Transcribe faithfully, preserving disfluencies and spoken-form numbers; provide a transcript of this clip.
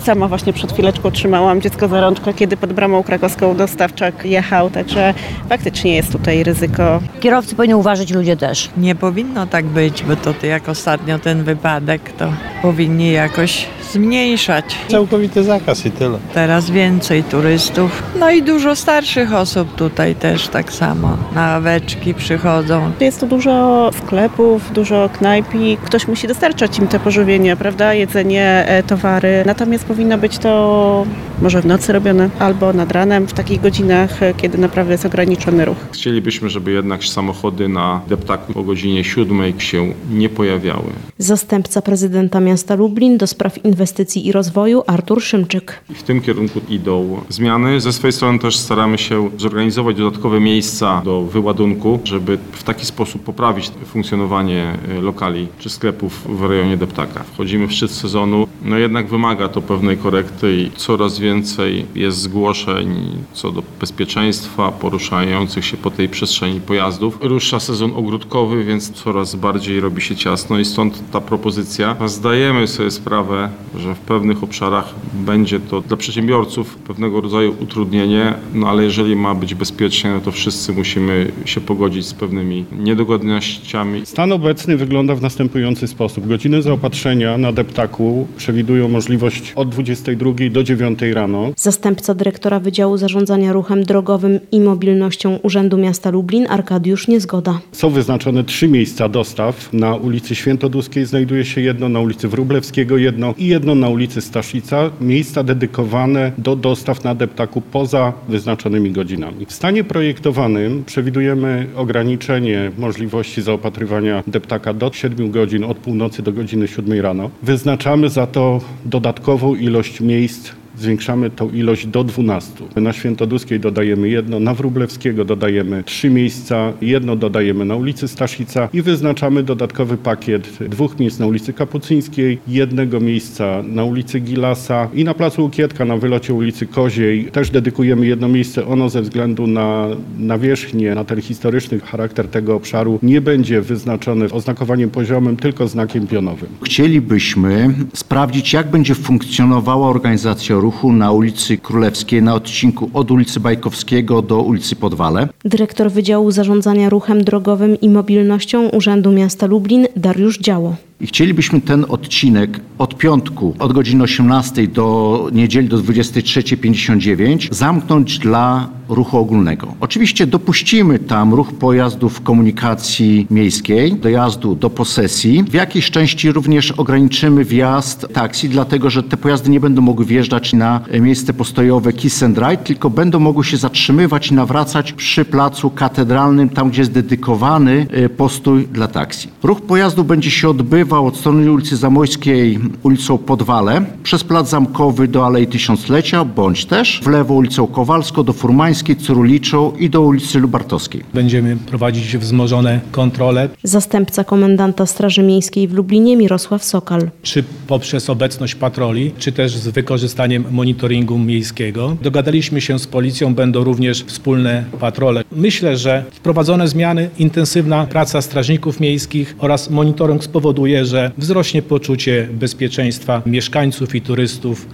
Sama właśnie przed chwileczką trzymałam dziecko za rączkę, kiedy pod bramą krakowską dostawczak jechał, także faktycznie jest tutaj ryzyko. Kierowcy powinni uważać, ludzie też. Nie powinno tak być, bo to jak ostatnio ten wypadek, to powinni jakoś zmniejszać. Całkowity zakaz i tyle. Teraz więcej turystów, no i dużo starszych osób tutaj też tak samo na ławeczki przychodzą. Jest tu dużo sklepów, dużo knajp i ktoś musi dostarczać im te pożywienie, prawda, jedzenie, towary. Natomiast powinno być to może w nocy robione albo nad ranem, w takich godzinach, kiedy naprawdę jest ograniczony ruch. Chcielibyśmy, żeby jednak samochody na deptaku po godzinie siódmej się nie pojawiały. Zastępca prezydenta miasta Lublin do spraw inwestycji i rozwoju Artur Szymczyk. I w tym kierunku idą zmiany. Ze swojej strony też staramy się zorganizować dodatkowe miejsca do wyładunku, żeby w taki sposób poprawić funkcjonowanie lokali czy sklepów w rejonie deptaka. Wchodzimy w szczyt sezonu, no jednak wymaga to pewnej korekty i coraz więcej jest zgłoszeń co do bezpieczeństwa poruszających się po tej przestrzeni pojazdów. Rusza sezon ogródkowy, więc coraz bardziej robi się ciasno i stąd ta propozycja. Zdajemy sobie sprawę, że w pewnych obszarach będzie to dla przedsiębiorców pewnego rodzaju utrudnienie, no ale jeżeli ma być bezpiecznie, no to wszyscy musimy się pogodzić z pewnymi niedogodnościami. Stan obecny wygląda w następujący sposób. Godziny zaopatrzenia na deptaku przewidują możliwość od dwudziestej drugiej do dziewiątej rano. Zastępca dyrektora Wydziału Zarządzania Ruchem Drogowym i Mobilnością Urzędu Miasta Lublin Arkadiusz Niezgoda. Są wyznaczone trzy miejsca dostaw. Na ulicy Świętoduskiej znajduje się jedno, na ulicy Wróblewskiego jedno i jedno na ulicy Staszica. Miejsca dedykowane do dostaw na deptaku poza wyznaczonymi godzinami. W stanie projektowanym przewidujemy ograniczenie możliwości zaopatrywania deptaka do siedmiu godzin od północy do godziny siódmej rano. Wyznaczamy za to dodatkową ilość miejsc. Zwiększamy tą ilość do dwunastu. Na Świętoduskiej dodajemy jedno, na Wróblewskiego dodajemy trzy miejsca, jedno dodajemy na ulicy Staszica i wyznaczamy dodatkowy pakiet dwóch miejsc na ulicy Kapucyńskiej, jednego miejsca na ulicy Gilasa i na placu Łukietka na wylocie ulicy Koziej. Też dedykujemy jedno miejsce, ono ze względu na nawierzchnię, na ten historyczny charakter tego obszaru nie będzie wyznaczone oznakowaniem poziomym, tylko znakiem pionowym. Chcielibyśmy sprawdzić, jak będzie funkcjonowała organizacja ruchu ruchu na ulicy Królewskiej na odcinku od ulicy Bajkowskiego do ulicy Podwale. Dyrektor Wydziału Zarządzania Ruchem Drogowym i Mobilnością Urzędu Miasta Lublin Dariusz Działo. I chcielibyśmy ten odcinek od piątku, od godziny osiemnastej do niedzieli do dwudziestej trzeciej pięćdziesiąt dziewięć zamknąć dla ruchu ogólnego. Oczywiście dopuścimy tam ruch pojazdów komunikacji miejskiej, dojazdu do posesji. W jakiejś części również ograniczymy wjazd taksi, dlatego że te pojazdy nie będą mogły wjeżdżać na miejsce postojowe Kiss and Ride, tylko będą mogły się zatrzymywać i nawracać przy placu katedralnym, tam gdzie jest dedykowany postój dla taksi. Ruch pojazdów będzie się odbywał od strony ulicy Zamojskiej ulicą Podwale, przez plac Zamkowy do Alei Tysiąclecia, bądź też w lewo ulicą Kowalską do Furmańskiej, Cyruliczą i do ulicy Lubartowskiej. Będziemy prowadzić wzmożone kontrole. Zastępca komendanta Straży Miejskiej w Lublinie Mirosław Sokal. Czy poprzez obecność patroli, czy też z wykorzystaniem monitoringu miejskiego. Dogadaliśmy się z policją, będą również wspólne patrole. Myślę, że wprowadzone zmiany, intensywna praca strażników miejskich oraz monitoring spowoduje, że wzrośnie poczucie bezpieczeństwa mieszkańców i turystów.